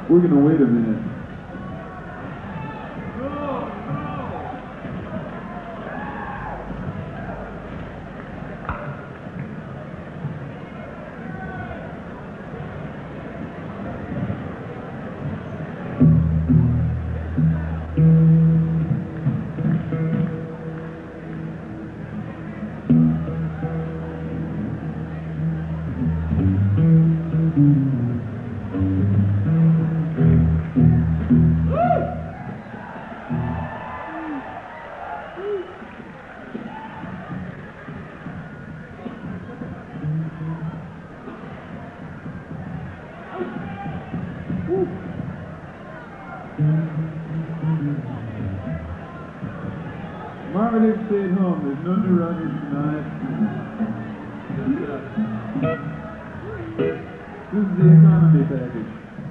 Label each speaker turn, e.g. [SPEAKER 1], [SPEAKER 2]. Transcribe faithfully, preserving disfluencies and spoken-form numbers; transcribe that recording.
[SPEAKER 1] We're gonna wait a minute. Marvin didn't stay at home. There's no new runners tonight. This is the economy package.